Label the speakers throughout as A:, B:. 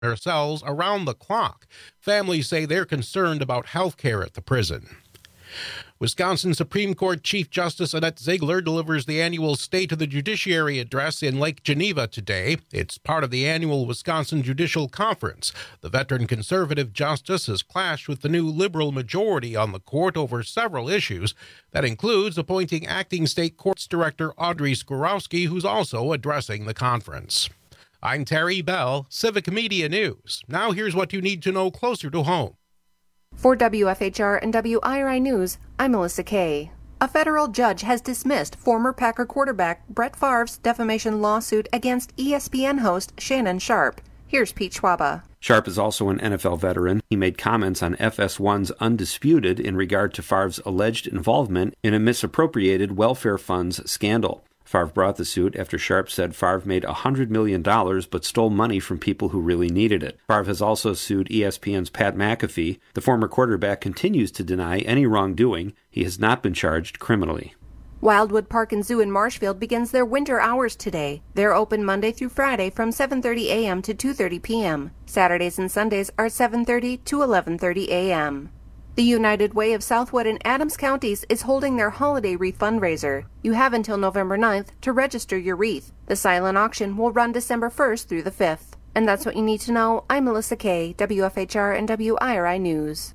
A: their cells around the clock. Families say they're concerned about health care at the prison. Wisconsin Supreme Court Chief Justice Annette Ziegler delivers the annual State of the Judiciary address in Lake Geneva today. It's part of the annual Wisconsin Judicial Conference. The veteran conservative justice has clashed with the new liberal majority on the court over several issues. That includes appointing acting state courts director Audrey Skorowski, who's also addressing the conference. I'm Terry Bell, Civic Media News. Now here's what you need to know closer to home.
B: For WFHR and WIRI News, I'm Melissa Kay. A federal judge has dismissed former Packer quarterback Brett Favre's defamation lawsuit against ESPN host Shannon Sharpe. Here's Pete Schwaba.
C: Sharpe is also an NFL veteran. He made comments on FS1's Undisputed in regard to Favre's alleged involvement in a misappropriated welfare funds scandal. Favre brought the suit after Sharpe said Favre made $100 million but stole money from people who really needed it. Favre has also sued ESPN's Pat McAfee. The former quarterback continues to deny any wrongdoing. He has not been charged criminally.
B: Wildwood Park and Zoo in Marshfield begins their winter hours today. They're open Monday through Friday from 7:30 a.m. to 2:30 p.m. Saturdays and Sundays are 7:30 to 11:30 a.m. The United Way of Southwood and Adams Counties is holding their holiday wreath fundraiser. You have until November 9th to register your wreath. The silent auction will run December 1st through the 5th. And that's what you need to know. I'm Melissa Kay, WFHR and WIRI News.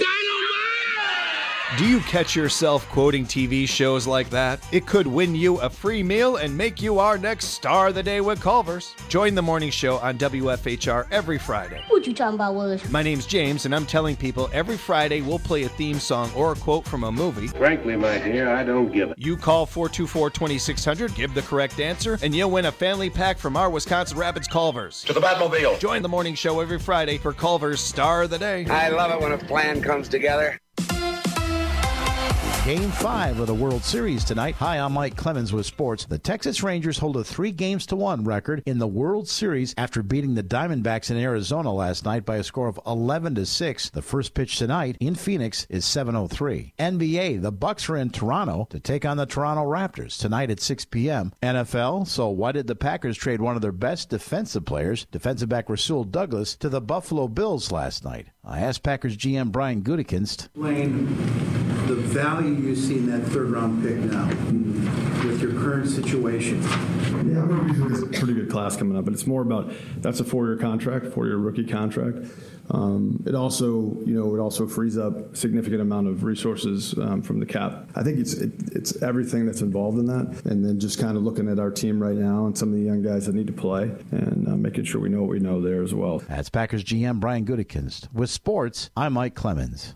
D: Do you catch yourself quoting TV shows like that? It could win you a free meal and make you our next star of the day with Culver's. Join the morning show on WFHR every Friday.
E: What you talking about, Willis?
D: My name's James, and I'm telling people every Friday we'll play a theme song or a quote from a movie.
F: Frankly, my dear, I don't give it.
D: You call 424-2600, give the correct answer, and you'll win a family pack from our Wisconsin Rapids Culver's.
G: To the Batmobile.
D: Join the morning show every Friday for Culver's Star of the Day.
G: I love it when a plan comes together.
H: Game 5 of the World Series tonight. Hi, I'm Mike Clemens with sports. The Texas Rangers hold a 3-1 record in the World Series after beating the Diamondbacks in Arizona last night by a score of 11-6. The first pitch tonight in Phoenix is 7:03. NBA, the Bucks are in Toronto to take on the Toronto Raptors tonight at 6 p.m. NFL, so why did the Packers trade one of their best defensive players, defensive back Rasul Douglas, to the Buffalo Bills last night? I asked Packers GM Brian Gutekunst.
I: Explain the value you see in that third-round pick now with your current situation.
J: Yeah, I'm going to be a pretty good class coming up, but it's more about that's a 4-year contract, 4-year rookie contract. It also frees up a significant amount of resources from the cap. I think it's everything that's involved in that, and then just kind of looking at our team right now and some of the young guys that need to play and making sure we know what we know there as well.
H: That's Packers GM Brian Gutekunst. With sports, I'm Mike Clemens.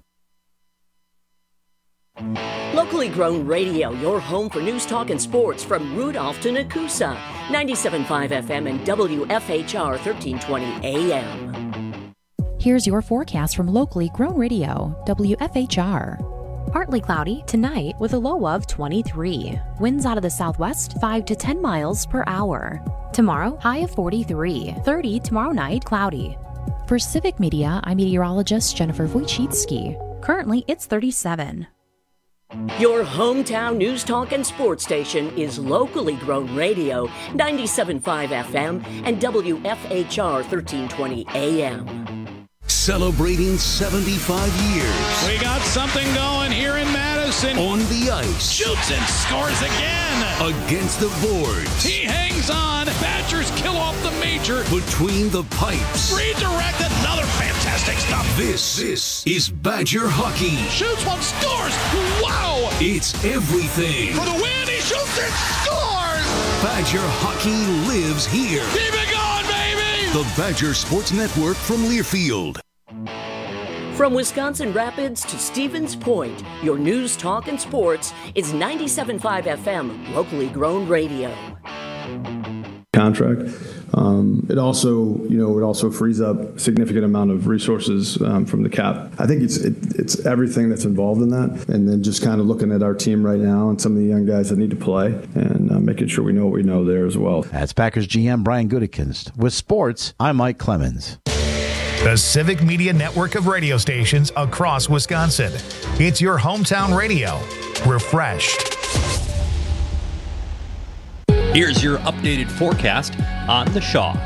K: Locally grown radio, your home for news, talk, and sports from Rudolph to Nakusa. 97.5 FM and WFHR 1320 AM.
L: Here's your forecast from locally grown radio, WFHR. Partly cloudy tonight with a low of 23. Winds out of the southwest 5 to 10 miles per hour. Tomorrow, high of 43. 30 tomorrow night, cloudy. For Civic Media, I'm meteorologist Jennifer Wojcicki. Currently, it's 37.
K: Your hometown news, talk, and sports station is locally grown radio, 97.5 FM and WFHR 1320 AM.
M: Celebrating 75 years.
N: We got something going here in Madison.
M: On the ice.
N: Shoots and scores again.
M: Against the boards.
N: He hangs on. Badgers kill off the major.
M: Between the pipes.
N: Redirect, another fantastic stop.
M: This is Badger hockey.
N: Shoots one, scores. Wow.
M: It's everything.
N: For the win, he shoots and scores.
M: Badger hockey lives here.
N: Keep it going, baby.
M: The Badger Sports Network from Learfield.
K: From Wisconsin Rapids to Stevens Point, your news, talk, and sports is 97.5 FM, locally grown radio.
J: Contract. It also frees up a significant amount of resources from the cap. I think it's everything that's involved in that, and then just kind of looking at our team right now and some of the young guys that need to play and making sure we know what we know there as well.
H: That's Packers GM Brian Gutekunst. With sports, I'm Mike Clemens.
O: The Civic Media network of radio stations across Wisconsin. It's your hometown radio. Refreshed.
P: Here's your updated forecast on the Shaw.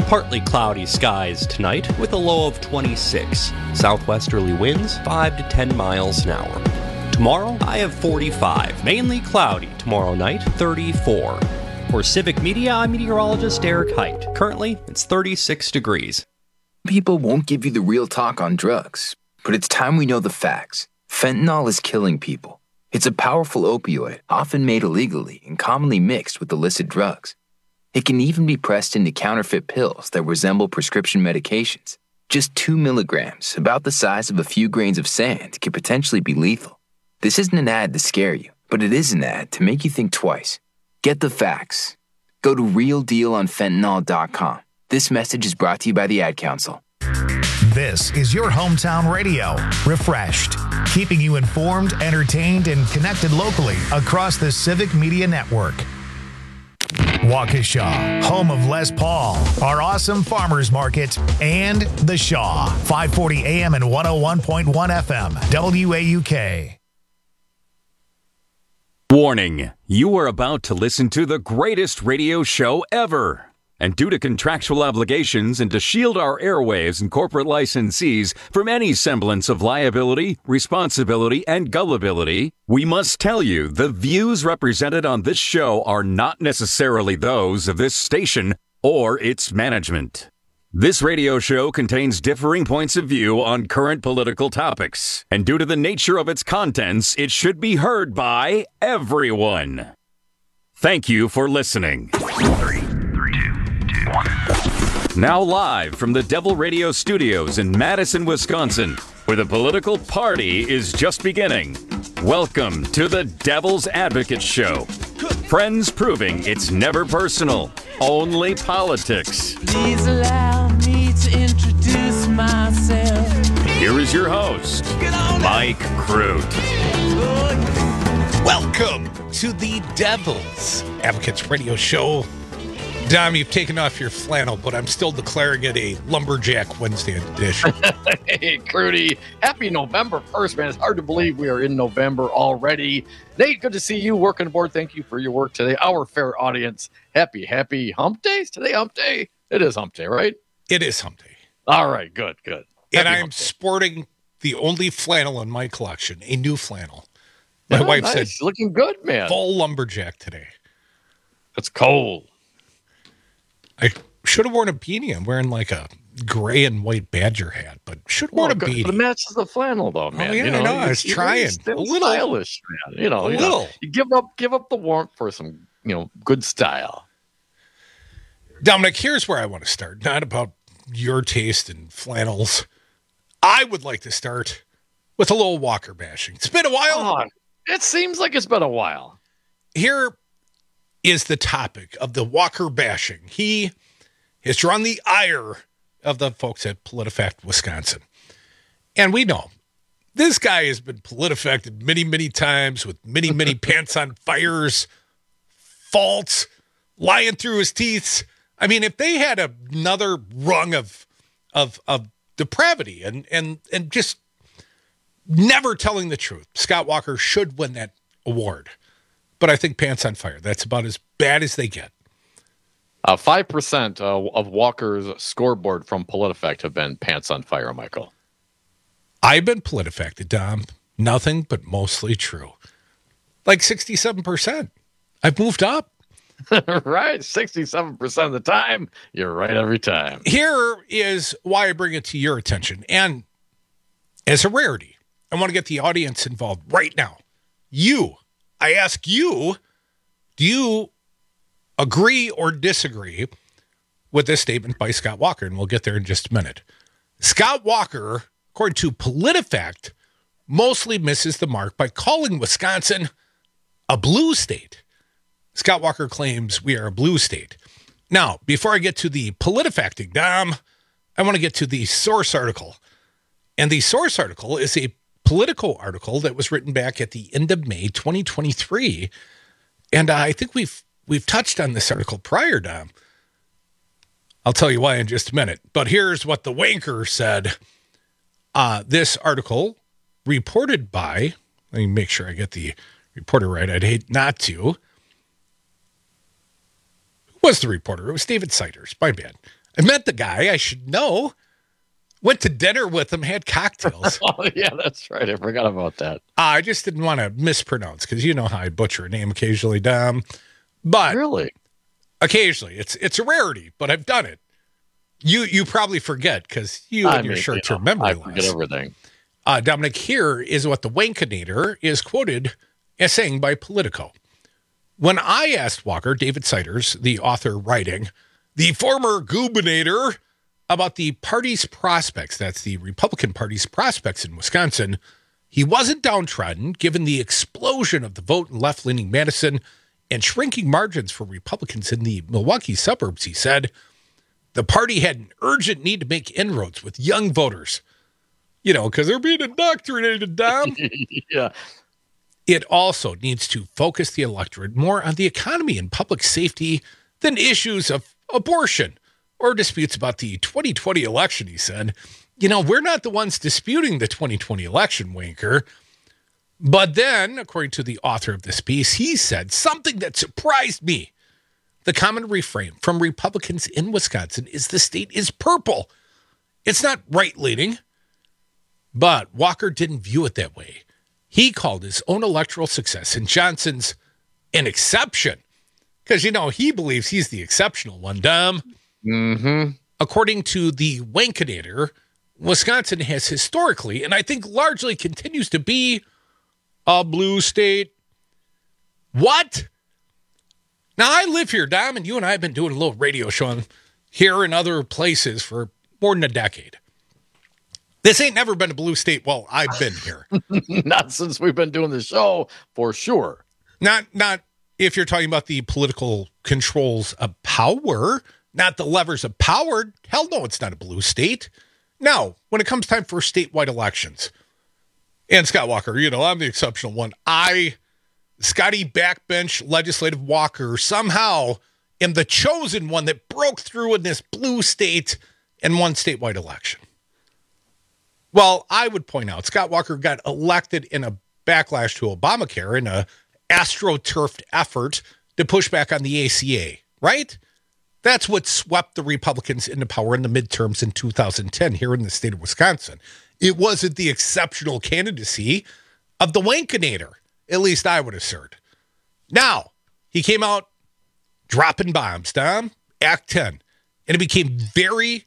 E: Partly cloudy skies tonight with a low of 26. Southwesterly winds 5 to 10 miles an hour. Tomorrow, high of 45. Mainly cloudy tomorrow night, 34. For Civic Media, I'm meteorologist Eric Height. Currently, it's 36 degrees.
P: People won't give you the real talk on drugs, but it's time we know the facts. Fentanyl is killing people. It's a powerful opioid, often made illegally and commonly mixed with illicit drugs. It can even be pressed into counterfeit pills that resemble prescription medications. Just 2 milligrams, about the size of a few grains of sand, could potentially be lethal. This isn't an ad to scare you, but it is an ad to make you think twice. Get the facts. Go to realdealonfentanyl.com. This message is brought to you by the Ad Council.
O: This is your hometown radio, Refreshed, keeping you informed, entertained, and connected locally across the Civic Media Network. Waukesha, home of Les Paul, our awesome farmers market, and The Shaw, 540 AM and 101.1 FM, WAUK.
Q: Warning, you are about to listen to the greatest radio show ever. And due to contractual obligations and to shield our airwaves and corporate licensees from any semblance of liability, responsibility, and gullibility, we must tell you the views represented on this show are not necessarily those of this station or its management. This radio show contains differing points of view on current political topics, and due to the nature of its contents, it should be heard by everyone. Thank you for listening.
R: 3, 2, 1.
Q: Now live from the Devil Radio Studios in Madison, Wisconsin, where the political party is just beginning. Welcome to the Devil's Advocate Show. Friends proving it's never personal, only politics.
S: Please allow me to introduce myself.
Q: Here is your host, Mike Crute.
A: Welcome to the Devil's Advocates Radio Show. Dom, you've taken off your flannel, but I'm still declaring it a Lumberjack Wednesday edition.
T: Hey, Crudy. Happy November 1st, man. It's hard to believe we are in November already. Nate, good to see you working aboard. Thank you for your work today. Our fair audience, happy hump day. Is today hump day? It is hump day, right?
A: It is hump day.
T: All right, good.
A: And I'm sporting the only flannel in my collection, a new flannel. My wife said,
T: looking good, man.
A: Full lumberjack today.
T: It's cold.
A: I should have worn a beanie. I'm wearing like a gray and white Badger hat, but should have worn a beanie.
T: The matches the flannel, though, man.
A: Oh, yeah, I know. I was trying.
T: A little stylish, man. You know, you give up the warmth for some, good style.
A: Dominic, here's where I want to start. Not about your taste in flannels. I would like to start with a little Walker bashing. It's been a while.
T: It seems like it's been a while.
A: Here is the topic of the Walker bashing. He has drawn the ire of the folks at PolitiFact Wisconsin. And we know this guy has been PolitiFacted many, many times with many, many pants on fires, faults, lying through his teeth. I mean, if they had another rung of depravity and just never telling the truth, Scott Walker should win that award. But I think pants on fire, that's about as bad as they get.
T: 5% of Walker's scoreboard from PolitiFact have been pants on fire, Michael.
A: I've been PolitiFacted, Dom. Nothing but mostly true. Like 67%. I've moved up.
T: Right, 67% of the time. You're right every time.
A: Here is why I bring it to your attention. And as a rarity, I want to get the audience involved right now. I ask you, do you agree or disagree with this statement by Scott Walker? And we'll get there in just a minute. Scott Walker, according to PolitiFact, mostly misses the mark by calling Wisconsin a blue state. Scott Walker claims we are a blue state. Now, before I get to the PolitiFacting, Dom, I want to get to the source article. And the source article is a Politico article that was written back at the end of May 2023. And I think we've touched on this article prior, Dom. I'll tell you why in just a minute. But here's what the wanker said. This article reported by, let me make sure I get the reporter right. I'd hate not to. Who was the reporter? It was David Siders. My bad.
B: I met the guy. I should know. Went to dinner with him, had cocktails.
T: Oh, yeah, that's right. I forgot about that.
B: I just didn't want to mispronounce because you know how I butcher a name occasionally, Dom. But
T: really,
B: occasionally, it's a rarity, but I've done it. You probably forget because and your short-term memory loss.
T: I forget everything.
B: Dominic, here is what the Wankinator is quoted as saying by Politico. When I asked Walker, David Siders, the author writing, the former gubernator, about the party's prospects, that's the Republican Party's prospects in Wisconsin, he wasn't downtrodden given the explosion of the vote in left-leaning Madison and shrinking margins for Republicans in the Milwaukee suburbs. He said, the party had an urgent need to make inroads with young voters. You know, because they're being indoctrinated, Dom.
T: Yeah.
B: It also needs to focus the electorate more on the economy and public safety than issues of abortion or disputes about the 2020 election, he said. You know, we're not the ones disputing the 2020 election, Wanker. But then, according to the author of this piece, he said something that surprised me. The common refrain from Republicans in Wisconsin is the state is purple. It's not right-leaning. But Walker didn't view it that way. He called his own electoral success in Johnson's an exception. Because, you know, he believes he's the exceptional one, Dom.
T: Mm-hmm.
B: According to the Wankinator, Wisconsin has historically, and I think largely continues to be, a blue state. What? Now, I live here, Dom, and you and I have been doing a little radio show here and other places for more than a decade. This ain't never been a blue state while I've been here.
T: Not since we've been doing the show, for sure.
B: Not if you're talking about the political controls of power, not the levers of power. Hell no, it's not a blue state. Now, when it comes time for statewide elections, and Scott Walker, you know, I'm the exceptional one. Scotty Backbench Legislative Walker, somehow am the chosen one that broke through in this blue state and won statewide election. Well, I would point out Scott Walker got elected in a backlash to Obamacare in a astroturfed effort to push back on the ACA, right? That's what swept the Republicans into power in the midterms in 2010 here in the state of Wisconsin. It wasn't the exceptional candidacy of the Wankinator, at least I would assert. Now, he came out dropping bombs, Dom, Act 10, and it became very,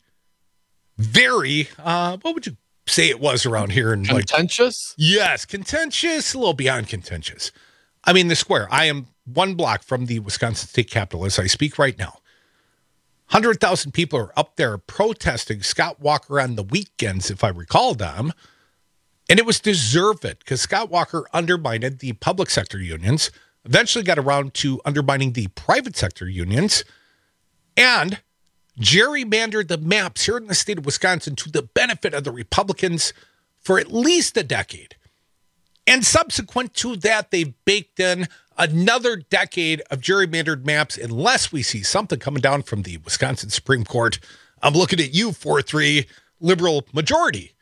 B: very, what would you say it was around here? And
T: contentious?
B: Yes, contentious, a little beyond contentious. I mean, the square. I am one block from the Wisconsin State Capitol as I speak right now. 100,000 people are up there protesting Scott Walker on the weekends, if I recall, Dom. And it was deserved because Scott Walker undermined the public sector unions, eventually got around to undermining the private sector unions, and gerrymandered the maps here in the state of Wisconsin to the benefit of the Republicans for at least a decade. And subsequent to that, they've baked in another decade of gerrymandered maps unless we see something coming down from the Wisconsin Supreme Court. I'm looking at you, 4-3 liberal majority.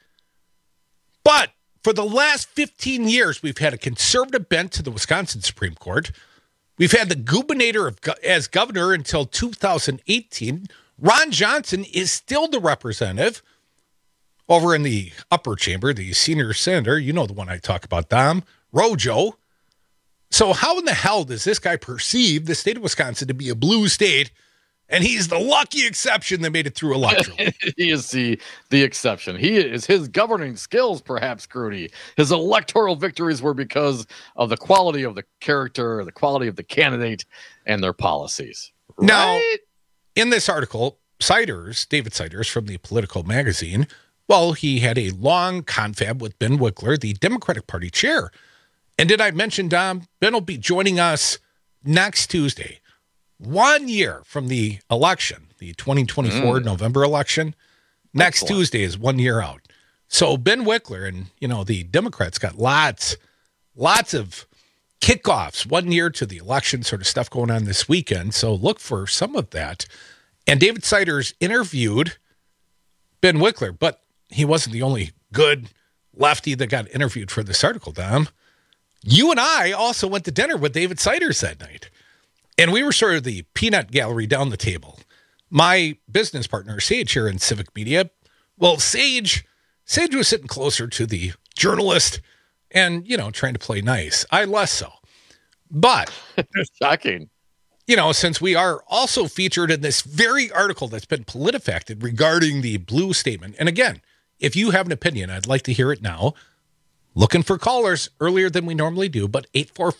B: But for the last 15 years, we've had a conservative bent to the Wisconsin Supreme Court. We've had the gubernator as governor until 2018. Ron Johnson is still the representative over in the upper chamber, the senior senator. You know the one I talk about, Dom, Rojo. So how in the hell does this guy perceive the state of Wisconsin to be a blue state? And he's the lucky exception that made it through electoral.
T: He is the exception. He is his governing skills, perhaps, Grudy. His electoral victories were because of the quality of the character, the quality of the candidate, and their policies. Right?
B: Now, in this article, David Siders from the Politico magazine, well, he had a long confab with Ben Wickler, the Democratic Party chair. And did I mention, Dom, Ben will be joining us next Tuesday, 1 year from the election, the 2024 November election. Next Tuesday is 1 year out. So Ben Wickler and, you know, the Democrats got lots of kickoffs, 1 year to the election sort of stuff going on this weekend. So look for some of that. And David Siders interviewed Ben Wickler, but he wasn't the only good lefty that got interviewed for this article, Dom. You and I also went to dinner with David Siders that night. And we were sort of the peanut gallery down the table. my business partner, Sage, here in Civic Media, well, Sage was sitting closer to the journalist and, trying to play nice. I less so. But
T: shocking.
B: Since we are also featured in this very article that's been PolitiFacted regarding the blue statement. And again, if you have an opinion, I'd like to hear it now. Looking for callers earlier than we normally do, but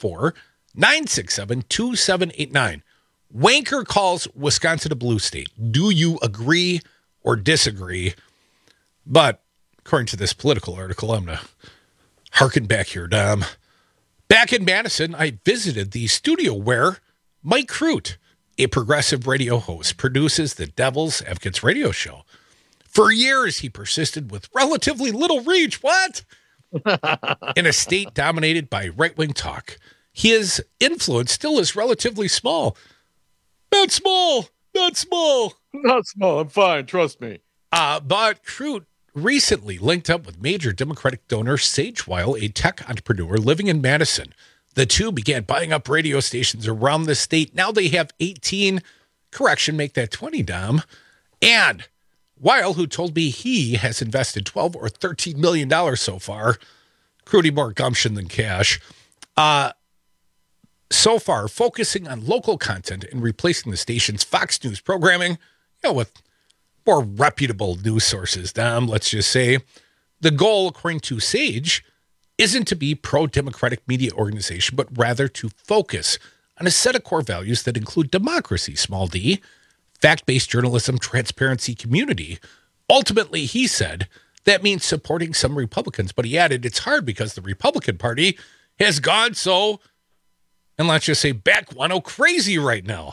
B: 844-967-2789. Wanker calls Wisconsin a blue state. Do you agree or disagree? But according to this political article, I'm going to harken back here, Dom. Back in Madison, I visited the studio where Mike Crute, a progressive radio host, produces the Devil's Advocates radio show. For years, he persisted with relatively little reach. What? In a state dominated by right-wing talk, his influence still is relatively small. Not small.
T: I'm fine. Trust me.
B: But Crute recently linked up with major Democratic donor Sage Weil, a tech entrepreneur living in Madison. The two began buying up radio stations around the state. Now they have 18. Correction, make that 20, Dom. And Weil, who told me he has invested $12 or $13 million so far, Crute more gumption than cash, so far focusing on local content and replacing the station's Fox News programming, with more reputable news sources, Dom, let's just say. The goal, according to Sage, isn't to be pro-democratic media organization, but rather to focus on a set of core values that include democracy, small d, fact-based journalism, transparency, community. Ultimately, he said, that means supporting some Republicans. But he added, it's hard because the Republican Party has gone so, and let's just say, back guano crazy right now.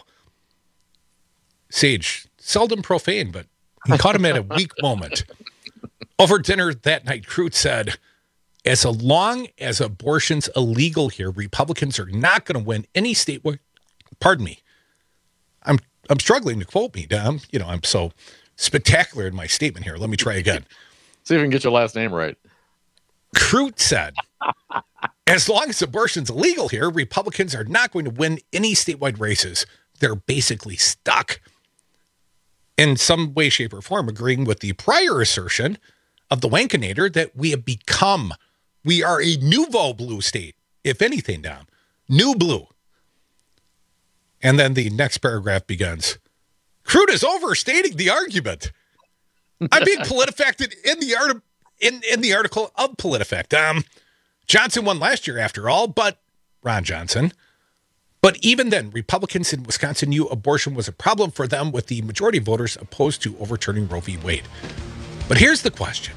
B: Sage, seldom profane, but he caught him at a weak moment. Over dinner that night, Crute said, as long as abortion's illegal here, Republicans are not going to win any statewide. Pardon me. I'm struggling to quote me, Dom. I'm so spectacular in my statement here. Let me try again.
T: See if we can get your last name right.
B: Crute said, as long as abortion's illegal here, Republicans are not going to win any statewide races. They're basically stuck. In some way, shape, or form, agreeing with the prior assertion of the Wankinator that we are a nouveau blue state, if anything, Dom. New blue. And then the next paragraph begins. Crute is overstating the argument. I'm being PolitiFacted in the article of PolitiFact. Johnson won last year after all, but Ron Johnson. But even then, Republicans in Wisconsin knew abortion was a problem for them, with the majority of voters opposed to overturning Roe v. Wade. But here's the question.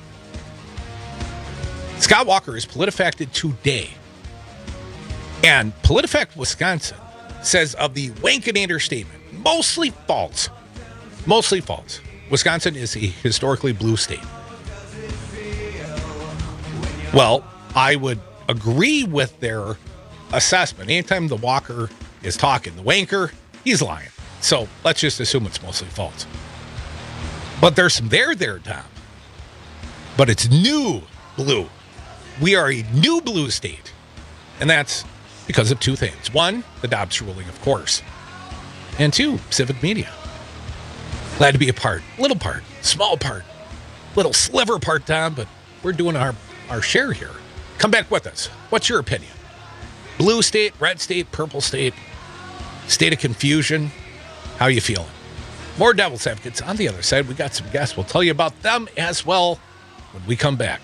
B: Scott Walker is PolitiFacted today. And PolitiFact Wisconsin says of the Wankinator statement, mostly false. Mostly false. Wisconsin is a historically blue state. Well, I would agree with their assessment. Anytime the Walker is talking, the Wanker, he's lying. So let's just assume it's mostly false. But there's some there, Tom. But it's new blue. We are a new blue state. And that's because of two things. One, the Dobbs ruling, of course. And two, Civic Media. Glad to be a part. Little part. Small part. Little sliver part, Tom, but we're doing our share here. Come back with us. What's your opinion? Blue state, red state, purple state, state of confusion. How you feeling? More Devil's Advocates on the other side. We got some guests. We'll tell you about them as well when we come back.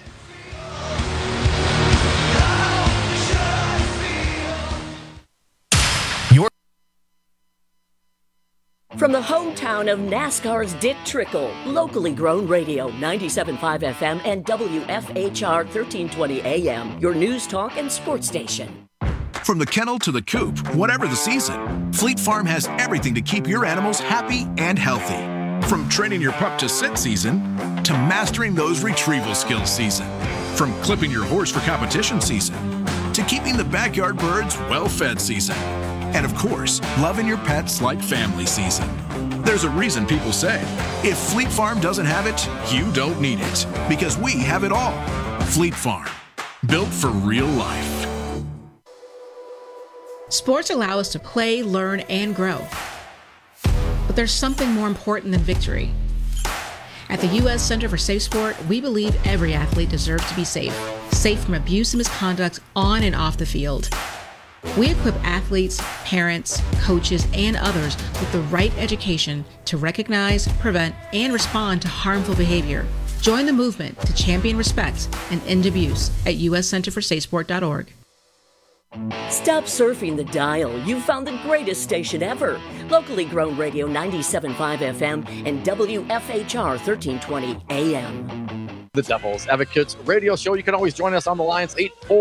K: From the hometown of NASCAR's Dick Trickle, locally grown radio, 97.5 FM and WFHR 1320 AM, your news talk and sports station.
M: From the kennel to the coop, whatever the season, Fleet Farm has everything to keep your animals happy and healthy. From training your pup to sit season, to mastering those retrieval skills season. From clipping your horse for competition season, to keeping the backyard birds well-fed season. And of course, loving your pets like family season. There's a reason people say, if Fleet Farm doesn't have it, you don't need it. Because we have it all. Fleet Farm, built for real life.
U: Sports allow us to play, learn, and grow. But but there's something more important than victory. At the U.S. Center for Safe Sport, we believe every athlete deserves to be safe from abuse and misconduct on and off the field. We equip athletes, parents, coaches, and others with the right education to recognize, prevent, and respond to harmful behavior. Join the movement to champion respect and end abuse at uscenterforsafesport.org.
K: Stop surfing the dial. You've found the greatest station ever. Locally grown radio 97.5 FM and WFHR 1320 AM.
T: The Devil's Advocates radio show. You can always join us on the lines,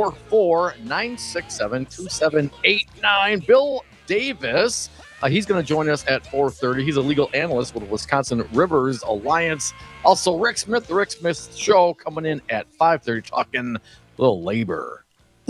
T: 844-967-2789. Bill Davis, he's going to join us at 4:30. He's a legal analyst with Wisconsin Rivers Alliance. Also, Rick Smith, the Rick Smith Show, coming in at 5:30, talking little labor.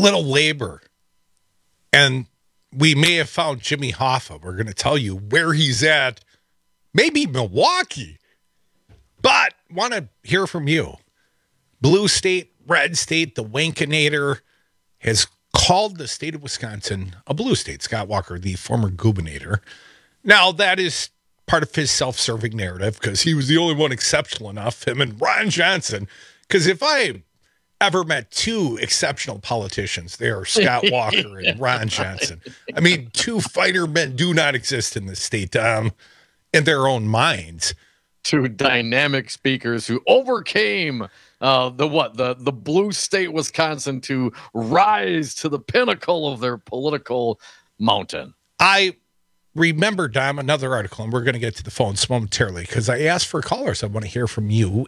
V: And we may have found Jimmy Hoffa. We're going to tell you where he's at. Maybe Milwaukee. But want to hear from you. Blue State, Red State, the Wankinator has called the state of Wisconsin a blue state. Scott Walker, the former gubernator. Now, that is part of his self-serving narrative because he was the only one exceptional enough, him and Ron Johnson. Because if I ever met two exceptional politicians, they are Scott Walker and Ron Johnson. I mean, two fighter men do not exist in this state in their own minds.
T: Two dynamic speakers who overcame the blue state Wisconsin to rise to the pinnacle of their political mountain.
V: I remember, Dom, another article, and we're going to get to the phones momentarily because I asked for callers. I want to hear from you,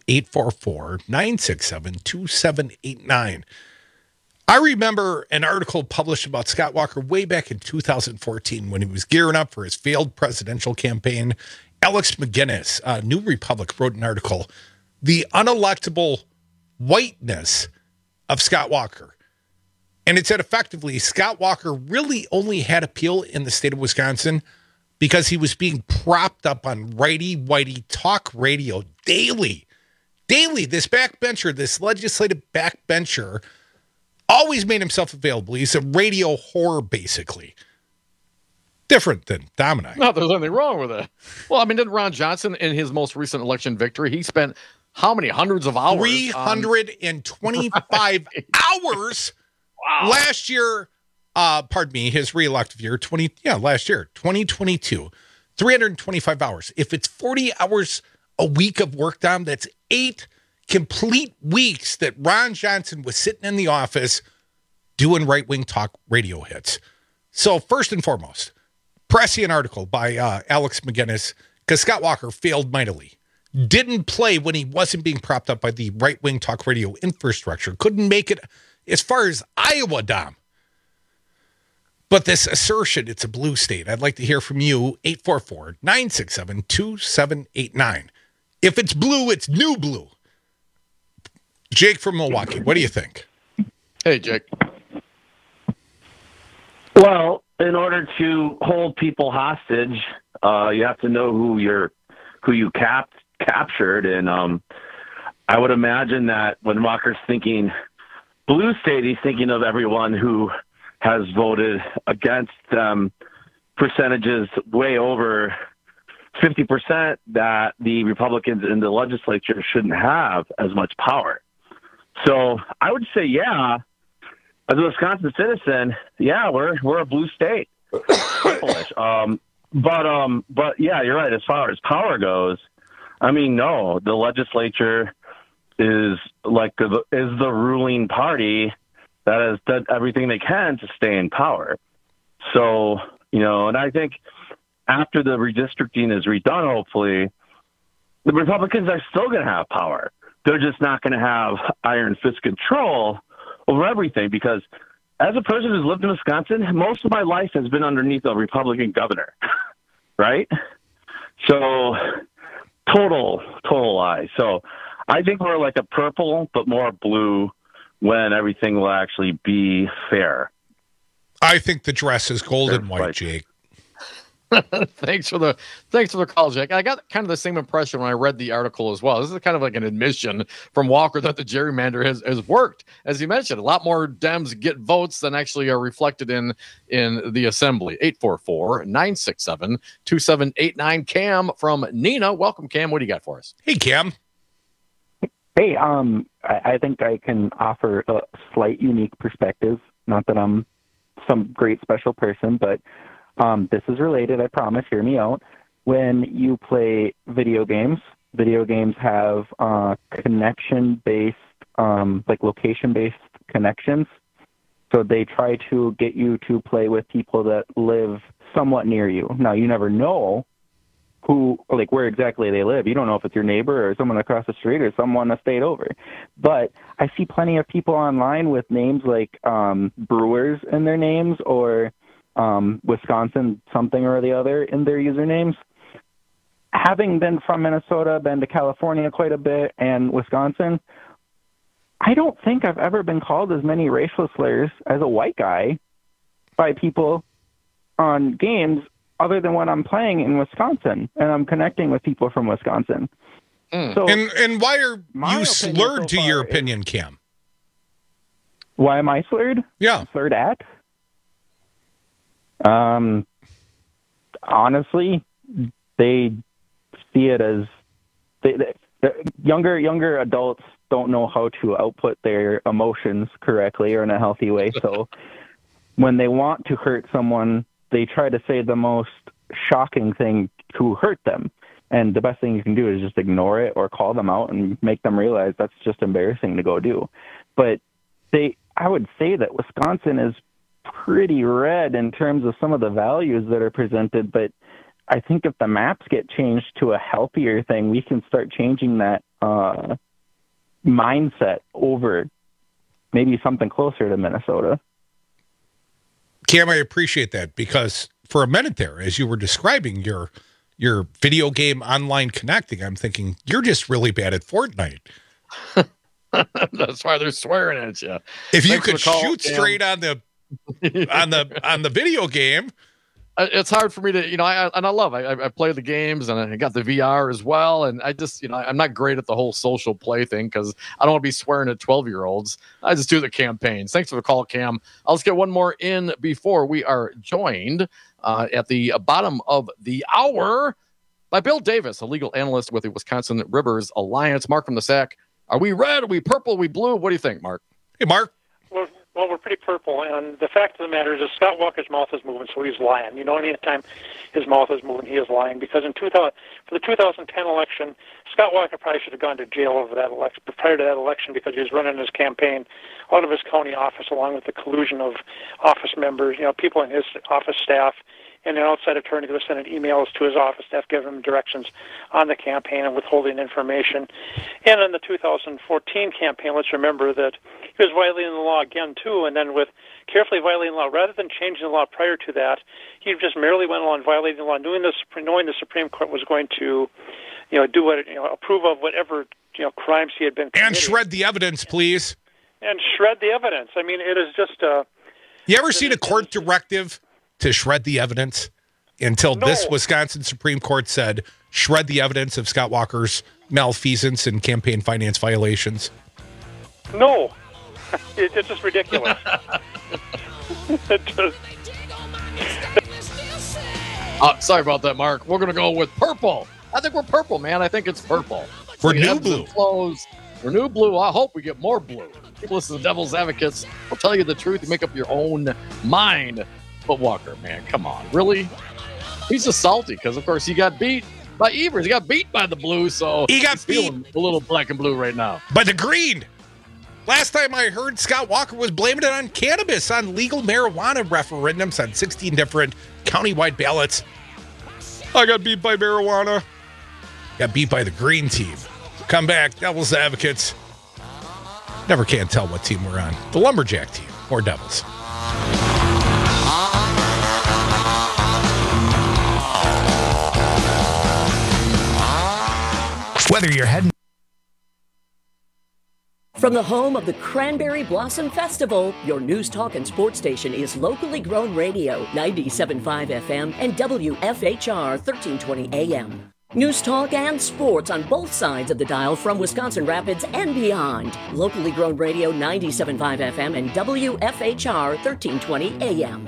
V: 844-967-2789. I remember an article published about Scott Walker way back in 2014 when he was gearing up for his failed presidential campaign. Alex McGinnis, New Republic, wrote an article, The Unelectable Whiteness of Scott Walker. And it said effectively, Scott Walker really only had appeal in the state of Wisconsin because he was being propped up on righty-whitey talk radio daily. This backbencher, this legislative backbencher, always made himself available. He's a radio whore, basically. Different than Dom and I.
T: No, there's nothing wrong with that. Well, I mean, didn't Ron Johnson, in his most recent election victory, he spent how many hundreds of hours?
V: 325 hours last year. His re-elective year, last year, 2022. 325 hours. If it's 40 hours a week of work, Dom, that's 8 complete weeks that Ron Johnson was sitting in the office doing right-wing talk radio hits. So first and foremost, prescient article by Alex McGinnis, because Scott Walker failed mightily. Didn't play when he wasn't being propped up by the right-wing talk radio infrastructure. Couldn't make it as far as Iowa, Dom. But this assertion, it's a blue state. I'd like to hear from you, 844-967-2789. If it's blue, it's new blue. Jake from Milwaukee, what do you think?
T: Hey, Jake.
W: Well, in order to hold people hostage, you have to know who you captured, and I would imagine that when Walker's thinking blue state, he's thinking of everyone who has voted against percentages way over 50% that the Republicans in the legislature shouldn't have as much power. So I would say, yeah. As a Wisconsin citizen, yeah, we're a blue state. But yeah, you're right. As far as power goes, I mean, no, the legislature is the ruling party that has done everything they can to stay in power. So, and I think after the redistricting is redone, hopefully, the Republicans are still going to have power. They're just not going to have iron fist control over everything, because as a person who's lived in Wisconsin, most of my life has been underneath a Republican governor, right? So total lie. So I think we're like a purple, but more blue when everything will actually be fair.
V: I think the dress is gold and white, Jake.
T: Thanks for the call, Jack. I got kind of the same impression when I read the article as well. This is kind of like an admission from Walker that the gerrymander has worked. As you mentioned, a lot more Dems get votes than actually are reflected in the assembly. 844-967-2789. Cam from Nina. Welcome, Cam. What do you got for us?
V: Hey, Cam.
C: Hey, I think I can offer a slight unique perspective. Not that I'm some great special person, but this is related, I promise. Hear me out. When you play video games have connection-based, like location-based connections. So they try to get you to play with people that live somewhat near you. Now, you never know where exactly they live. You don't know if it's your neighbor or someone across the street or someone a state over. But I see plenty of people online with names like Brewers in their names or Wisconsin something or the other in their usernames. Having been from Minnesota, been to California quite a bit, and Wisconsin, I don't think I've ever been called as many racial slurs as a white guy by people on games other than when I'm playing in Wisconsin and I'm connecting with people from Wisconsin. So,
V: and why are you slurred to your opinion, Cam?
C: Why am I slurred?
V: Yeah.
C: Slurred at? Honestly, they see it as the younger adults don't know how to output their emotions correctly or in a healthy way. So when they want to hurt someone, they try to say the most shocking thing to hurt them. And the best thing you can do is just ignore it or call them out and make them realize that's just embarrassing to go do. But I would say that Wisconsin is pretty red in terms of some of the values that are presented, but I think if the maps get changed to a healthier thing, we can start changing that mindset over maybe something closer to Minnesota.
V: Cam, I appreciate that, because for a minute there, as you were describing your video game online connecting, I'm thinking you're just really bad at Fortnite.
T: That's why they're swearing at you.
V: If you could shoot straight on the video game.
T: It's hard for me to, I play the games and I got the VR as well. And I just, I'm not great at the whole social play thing because I don't want to be swearing at 12-year-olds. I just do the campaigns. Thanks for the call, Cam. Let's get one more in before we are joined at the bottom of the hour by Bill Davis, a legal analyst with the Wisconsin Rivers Alliance. Mark from the SAC. Are we red? Are we purple? Are we blue? What do you think, Mark?
V: Hey, Mark.
D: Well, we're pretty purple, and the fact of the matter is that Scott Walker's mouth is moving, so he's lying. Anytime his mouth is moving, he is lying, because for the 2010 election, Scott Walker probably should have gone to jail over that election, prior to that election, because he was running his campaign out of his county office along with the collusion of office members, people in his office staff, and an outside attorney who was sending emails to his office staff giving him directions on the campaign and withholding information. And in the 2014 campaign, let's remember that he was violating the law again, too, and then with carefully violating the law, rather than changing the law prior to that, he just merely went along violating the law, knowing the Supreme Court was going to, approve of whatever, crimes he had been committing.
V: And shred the evidence, please.
D: And shred the evidence. I mean, it is just
V: You ever seen a court directive to shred the evidence until this Wisconsin Supreme Court said, shred the evidence of Scott Walker's malfeasance and campaign finance violations?
D: No. It's just ridiculous.
T: Sorry about that, Mark. We're going to go with purple. I think we're purple, man. I think it's purple.
V: We're new blue.
T: We're new blue. I hope we get more blue. People listen to Devil's Advocates. I'll tell you the truth. You make up your own mind. But Walker, man, come on. Really? He's just salty because, of course, he got beat by Evers. He got beat by the blue, so
V: he got beat
T: a little black and blue right now.
V: By the green. Last time I heard, Scott Walker was blaming it on cannabis, on legal marijuana referendums on 16 different countywide ballots. I got beat by marijuana. Got beat by the green team. Come back, Devil's Advocates. Never can tell what team we're on. The Lumberjack team or Devils.
O: Whether you're heading
K: From the home of the Cranberry Blossom Festival, your news talk and sports station is locally grown radio, 97.5 FM and WFHR 1320 AM. News talk and sports on both sides of the dial from Wisconsin Rapids and beyond. Locally grown radio, 97.5 FM and WFHR 1320 AM.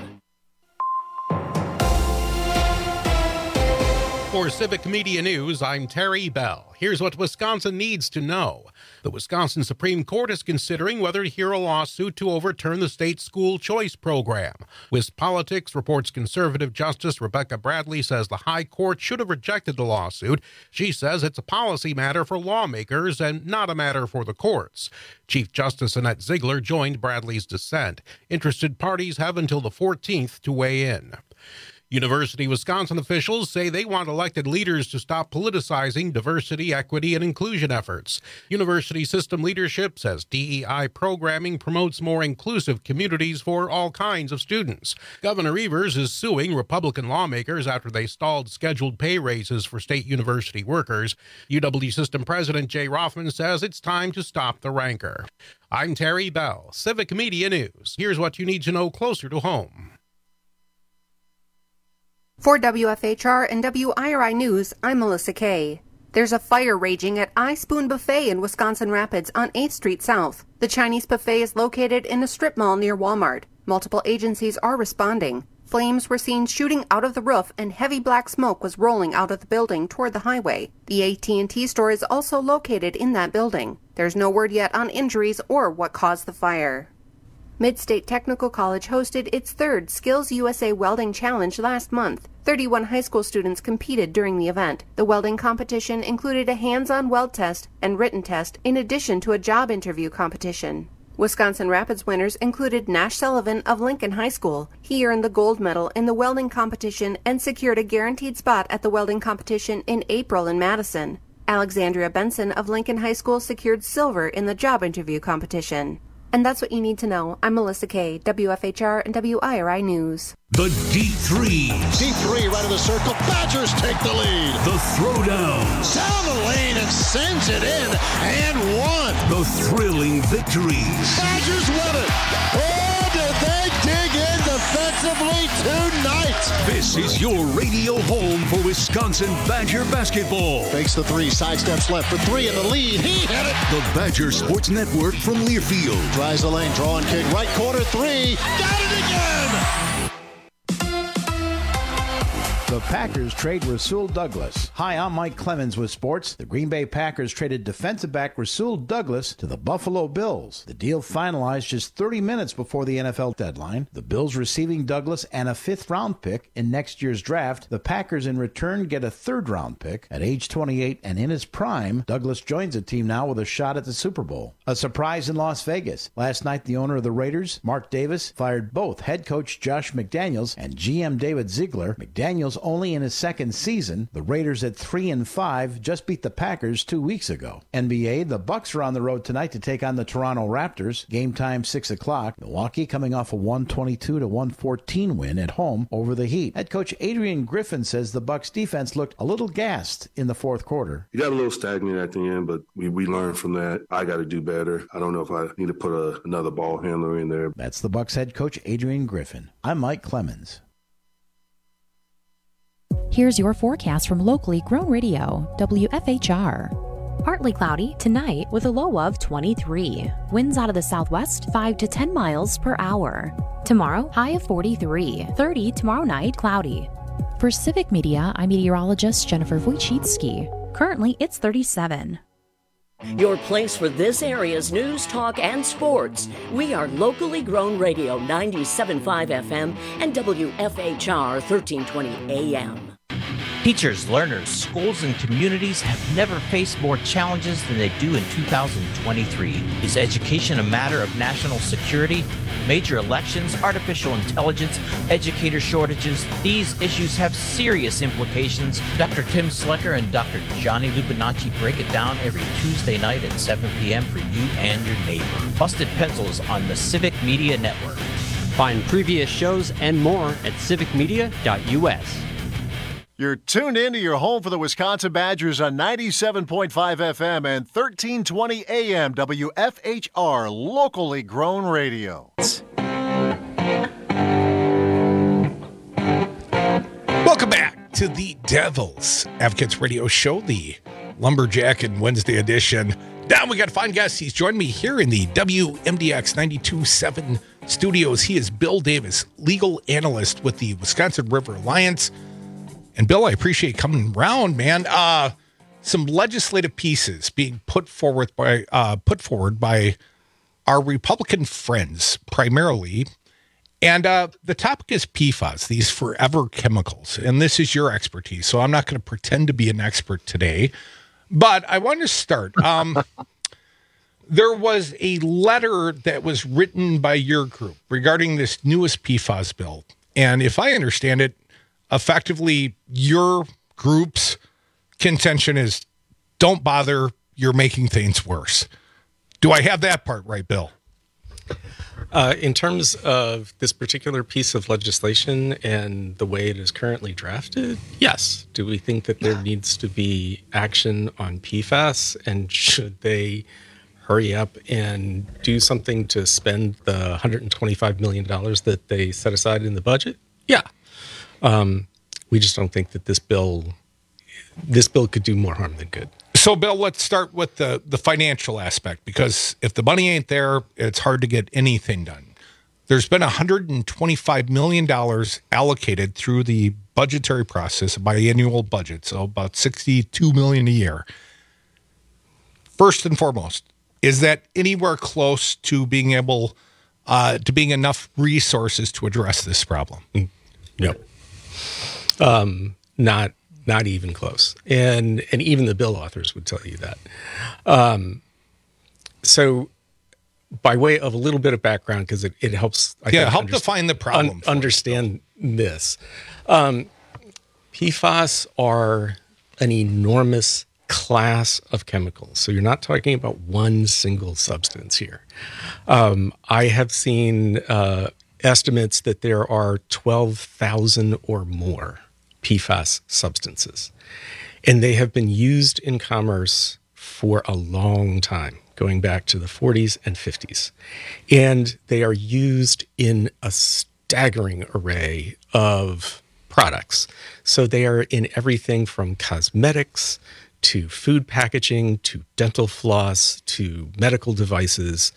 A: For Civic Media News, I'm Terry Bell. Here's what Wisconsin needs to know. The Wisconsin Supreme Court is considering whether to hear a lawsuit to overturn the state school choice program. WisPolitics reports conservative Justice Rebecca Bradley says the High Court should have rejected the lawsuit. She says it's a policy matter for lawmakers and not a matter for the courts. Chief Justice Annette Ziegler joined Bradley's dissent. Interested parties have until the 14th to weigh in. University of Wisconsin officials say they want elected leaders to stop politicizing diversity, equity, and inclusion efforts. University system leadership says DEI programming promotes more inclusive communities for all kinds of students. Governor Evers is suing Republican lawmakers after they stalled scheduled pay raises for state university workers. UW system president Jay Rothman says it's time to stop the rancor. I'm Terry Bell, Civic Media News. Here's what you need to know closer to home.
B: For WFHR and WIRI News, I'm Melissa Kay. There's a fire raging at iSpoon Buffet in Wisconsin Rapids on 8th Street South. The Chinese buffet is located in a strip mall near Walmart. Multiple agencies are responding. Flames were seen shooting out of the roof and heavy black smoke was rolling out of the building toward the highway. The AT&T store is also located in that building. There's no word yet on injuries or what caused the fire. Midstate Technical College hosted its third Skills USA Welding Challenge last month. 31 high school students competed during the event. The welding competition included a hands-on weld test and written test in addition to a job interview competition. Wisconsin Rapids winners included Nash Sullivan of Lincoln High School. He earned the gold medal in the welding competition and secured a guaranteed spot at the welding competition in April in Madison. Alexandria Benson of Lincoln High School secured silver in the job interview competition. And that's what you need to know. I'm Melissa Kay, WFHR and WIRI News.
F: The Deep Threes.
N: Deep three, right of the circle. Badgers take the lead.
F: The Throwdowns.
N: Down the lane and sends it in and one.
F: The thrilling victories.
N: Badgers win it. Oh, did they dig in defensively tonight?
F: This is your radio home for Wisconsin Badger basketball.
N: Fakes the three, sidesteps left for three in the lead. He hit it.
F: The Badger Sports Network from Learfield.
N: Tries the lane, draw and kick, right corner three. Got it again.
H: The Packers trade Rasul Douglas. Hi, I'm Mike Clemens with sports. The Green Bay Packers traded defensive back Rasul Douglas to the Buffalo Bills. The deal finalized just 30 minutes before the NFL deadline. The Bills receiving Douglas and a 5th-round pick in next year's draft. The Packers in return get a 3rd-round pick. At age 28 and in his prime, Douglas joins the team now with a shot at the Super Bowl. A surprise in Las Vegas. Last night, the owner of the Raiders, Mark Davis, fired both head coach Josh McDaniels and GM David Ziegler. McDaniels only in his 2nd season. The Raiders at 3-5 just beat the Packers 2 weeks ago. NBA, the Bucks are on the road tonight to take on the Toronto Raptors. Game time 6 o'clock. Milwaukee coming off a 122-114 win at home over the Heat. Head coach Adrian Griffin says the Bucks defense looked a little gassed in the 4th quarter.
G: You got a little stagnant at the end, but we learned from that. I got to do better. I don't know if I need to put another ball handler in there.
H: That's the Bucks head coach Adrian Griffin. I'm Mike Clemens.
L: Here's your forecast from locally grown radio, WFHR. Partly cloudy tonight with a low of 23. Winds out of the southwest 5 to 10 miles per hour. Tomorrow, high of 43. 30 tomorrow night, cloudy. For Civic Media, I'm meteorologist Jennifer Wojcicki. Currently, it's 37.
K: Your place for this area's news, talk, and sports. We are locally grown radio, 97.5 FM and WFHR 1320 AM.
I: Teachers, learners, schools, and communities have never faced more challenges than they do in 2023. Is education a matter of national security? Major elections, artificial intelligence, educator shortages, these issues have serious implications. Dr. Tim Slecker and Dr. Johnny Lupinacci break it down every Tuesday night at 7 p.m. for you and your neighbor. Busted Pencils on the Civic Media Network.
E: Find previous shows and more at civicmedia.us.
J: You're tuned into your home for the Wisconsin Badgers on 97.5 FM and 1320 AM WFHR, locally grown radio.
V: Welcome back to the Devil's Advocates Radio Show, the Lumberjack and Wednesday edition. Now we got a fine guest. He's joined me here in the WMDX 92.7 studios. He is Bill Davis, legal analyst with the Wisconsin River Alliance. And Bill, I appreciate you coming around, man. Some legislative pieces being put forward by our Republican friends primarily. And the topic is PFAS, these forever chemicals. And this is your expertise, so I'm not going to pretend to be an expert today. But I want to start. There was a letter that was written by your group regarding this newest PFAS bill. And if I understand it, effectively, your group's contention is, don't bother, you're making things worse. Do I have that part right, Bill?
P: In terms of this particular piece of legislation and the way it is currently drafted, yes. Do we think that there needs to be action on PFAS, and should they hurry up and do something to spend the $125 million that they set aside in the budget? Yeah. We just don't think that this bill could do more harm than good.
V: So, Bill, let's start with the financial aspect, because if the money ain't there, it's hard to get anything done. There's been $125 million allocated through the budgetary process, a biannual budget, so about $62 million a year. First and foremost, is that anywhere close to being able to being enough resources to address this problem?
P: No. Not even close. And even the bill authors would tell you that. So by way of a little bit of background, because it helps.
V: Help define the problem.
P: Understand this. PFAS are an enormous class of chemicals. So you're not talking about one single substance here. I have seen estimates that there are 12,000 or more PFAS substances. And they have been used in commerce for a long time, going back to the 40s and 50s. And they are used in a staggering array of products. So they are in everything from cosmetics to food packaging to dental floss to medical devices.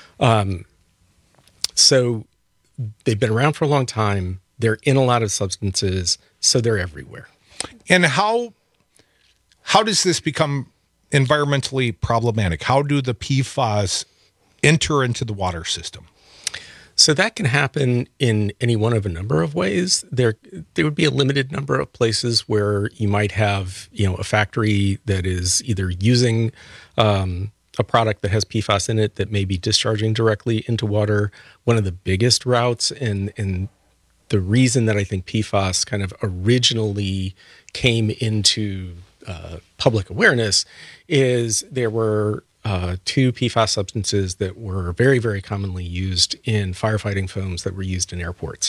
P: So they've been around for a long time. They're in a lot of substances, so they're everywhere.
V: And how does this become environmentally problematic? How do the PFAS enter into the water system?
P: So that can happen in any one of a number of ways. There would be a limited number of places where you might have, a factory that is either using a product that has PFAS in it that may be discharging directly into water. One of the biggest routes and the reason that I think PFAS kind of originally came into public awareness is there were two PFAS substances that were very, very commonly used in firefighting foams that were used in airports.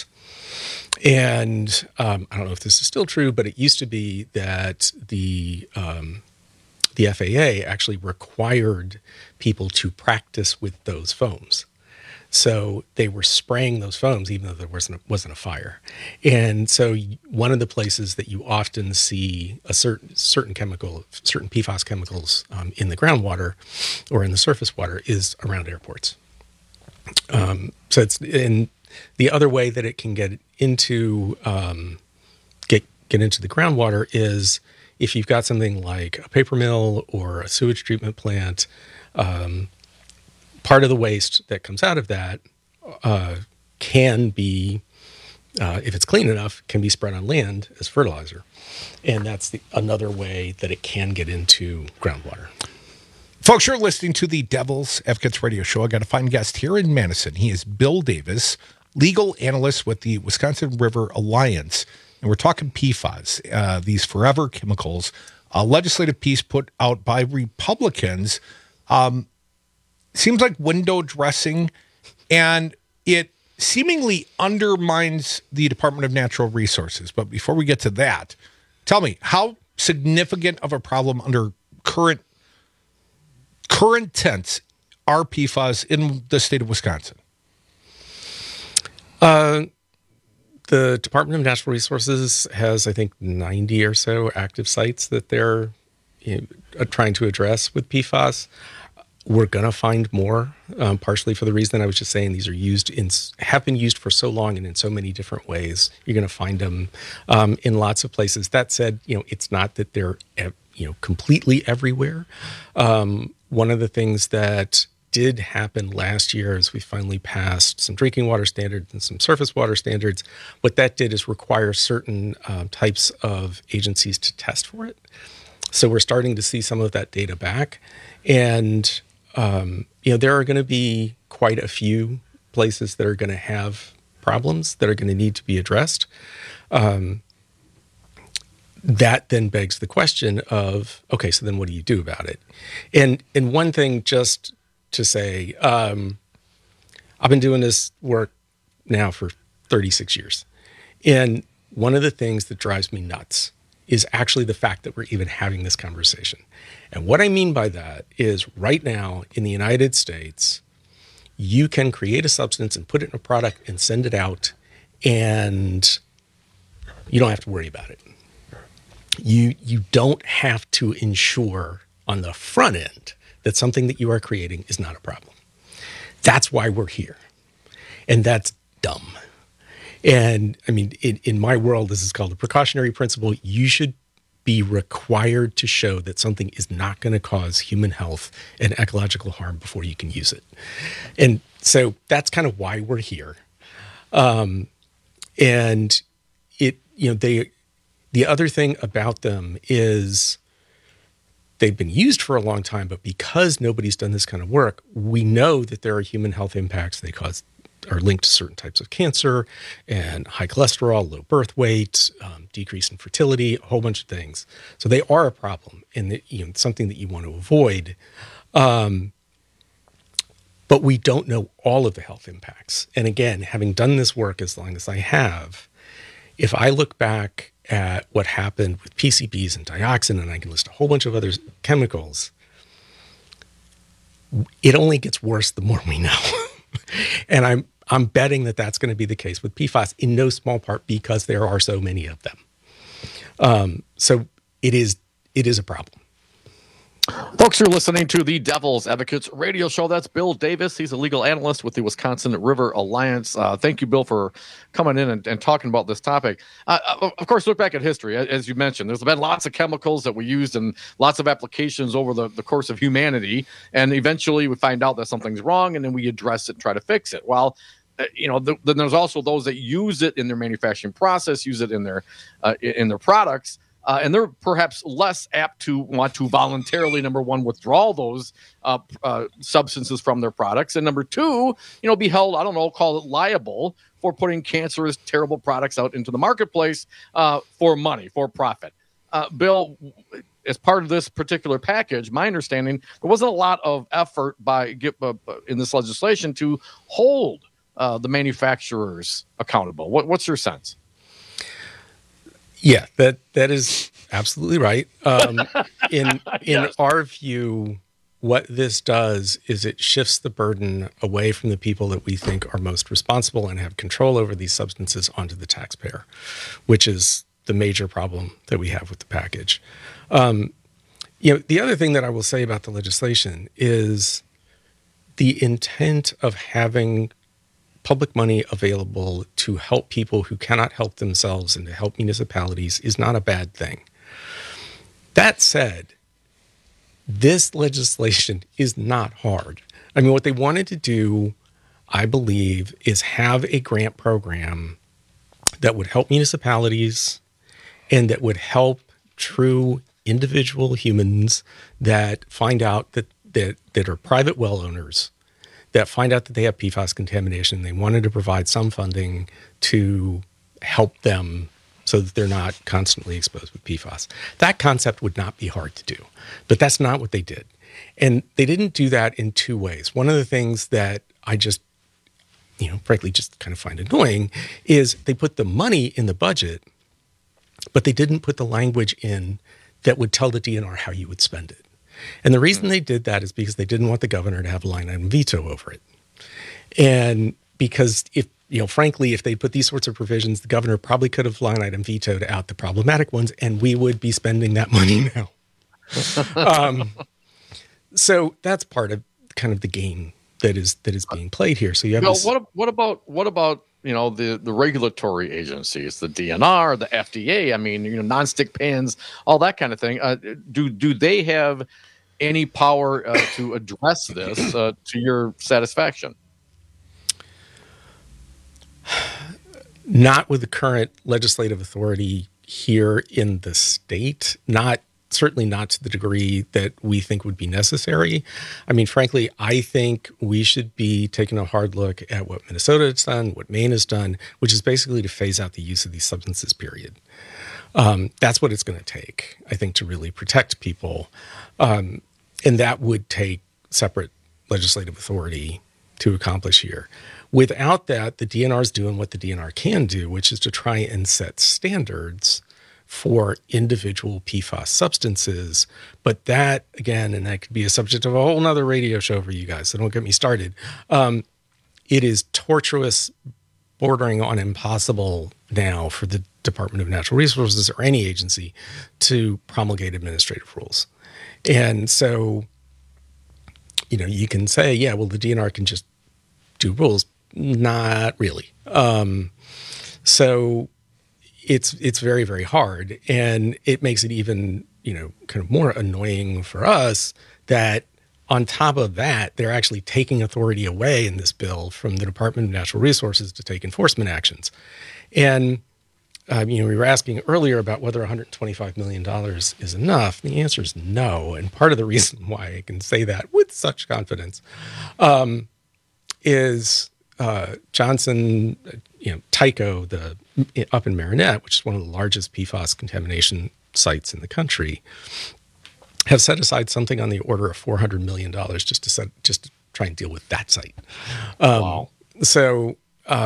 P: And I don't know if this is still true, but it used to be that the FAA actually required people to practice with those foams. So they were spraying those foams even though there wasn't a fire. And so one of the places that you often see a certain PFAS chemicals in the groundwater or in the surface water is around airports. So it's in the other way that it can get into get into the groundwater is if you've got something like a paper mill or a sewage treatment plant. Part of the waste that comes out of that can be, if it's clean enough, can be spread on land as fertilizer. And that's another way that it can get into groundwater.
V: Folks, you're listening to the Devil's Advocates Radio Show. I got a fine guest here in Madison. He is Bill Davis, legal analyst with the Wisconsin River Alliance. And we're talking PFAS, these forever chemicals, a legislative piece put out by Republicans. Seems like window dressing, and it seemingly undermines the Department of Natural Resources. But before we get to that, Tell me, how significant of a problem under current tense are PFAS in the state of Wisconsin?
P: The Department of Natural Resources has, I think, 90 or so active sites that they're trying to address with PFAS. We're going to find more, partially for the reason I was just saying these are have been used for so long and in so many different ways. You're going to find them in lots of places. That said, it's not that they're completely everywhere. One of the things that did happen last year is we finally passed some drinking water standards and some surface water standards. What that did is require certain types of agencies to test for it. So we're starting to see some of that data back. And there are going to be quite a few places that are going to have problems that are going to need to be addressed. That then begs the question of, okay, so then what do you do about it? And one thing just to say, I've been doing this work now for 36 years. And one of the things that drives me nuts is actually the fact that we're even having this conversation. And what I mean by that is right now in the United States, you can create a substance and put it in a product and send it out, and you don't have to worry about it. You don't have to ensure on the front end that something that you are creating is not a problem. That's why we're here. And that's dumb. And I mean, in my world, this is called the precautionary principle. You should be required to show that something is not going to cause human health and ecological harm before you can use it. And so that's kind of why we're here. And the other thing about them is they've been used for a long time, but because nobody's done this kind of work, we know that there are human health impacts. They are linked to certain types of cancer and high cholesterol, low birth weight, decrease in fertility, a whole bunch of things. So they are a problem and something that you want to avoid. But we don't know all of the health impacts. And again, having done this work as long as I have, if I look back at what happened with PCBs and dioxin, and I can list a whole bunch of other chemicals, it only gets worse the more we know. And I'm betting that that's going to be the case with PFAS in no small part because there are so many of them. So it is a problem.
T: Folks, you're listening to the Devil's Advocates radio show. That's Bill Davis. He's a legal analyst with the Wisconsin River Alliance. Thank you, Bill, for coming in and talking about this topic. Of course, look back at history. As you mentioned, there's been lots of chemicals that we used in lots of applications over the course of humanity. And eventually we find out that something's wrong, and then we address it and try to fix it. Well, then there's also those that use it in their manufacturing process, use it in their products. And they're perhaps less apt to want to voluntarily, number one, withdraw those substances from their products. And number two, be held, call it liable for putting cancerous, terrible products out into the marketplace for money, for profit. Bill, as part of this particular package, my understanding, there wasn't a lot of effort in this legislation to hold the manufacturers accountable. What's your sense?
P: Yeah, that is absolutely right. In our view, what this does is it shifts the burden away from the people that we think are most responsible and have control over these substances onto the taxpayer, which is the major problem that we have with the package. The other thing that I will say about the legislation is the intent of having public money available to help people who cannot help themselves and to help municipalities is not a bad thing. That said, this legislation is not hard. I mean, what they wanted to do, I believe, is have a grant program that would help municipalities and that would help true individual humans that find out that are private well owners, that find out that they have PFAS contamination. They wanted to provide some funding to help them so that they're not constantly exposed with PFAS. That concept would not be hard to do, but that's not what they did. And they didn't do that in two ways. One of the things that I just, frankly, just kind of find annoying is they put the money in the budget but they didn't put the language in that would tell the DNR how you would spend it. And the reason they did that is because they didn't want the governor to have a line item veto over it. And because frankly, if they put these sorts of provisions, the governor probably could have line item vetoed out the problematic ones, and we would be spending that money now. So that's part of kind of the game that is being played here. So you have
T: what about the regulatory agencies, the DNR, the FDA? I mean, nonstick pans, all that kind of thing. Do they have any power to address this to your satisfaction?
P: Not with the current legislative authority here in the state. Certainly not to the degree that we think would be necessary. I mean, frankly, I think we should be taking a hard look at what Minnesota has done, what Maine has done, which is basically to phase out the use of these substances, period. That's what it's going to take, I think, to really protect people. And that would take separate legislative authority to accomplish here. Without that, the DNR is doing what the DNR can do, which is to try and set standards for individual PFAS substances. But that, again, and that could be a subject of a whole nother radio show for you guys, so don't get me started. It is tortuous, bordering on impossible now for the Department of Natural Resources or any agency to promulgate administrative rules. And so, you can say, yeah, well, the DNR can just do rules. Not really. So it's very, very hard. And it makes it even, kind of more annoying for us that on top of that, they're actually taking authority away in this bill from the Department of Natural Resources to take enforcement actions. And, we were asking earlier about whether $125 million is enough. The answer is no. And part of the reason why I can say that with such confidence is Johnson, Tyco, up in Marinette, which is one of the largest PFAS contamination sites in the country, have set aside something on the order of $400 million just to try and deal with that site. Wow. So,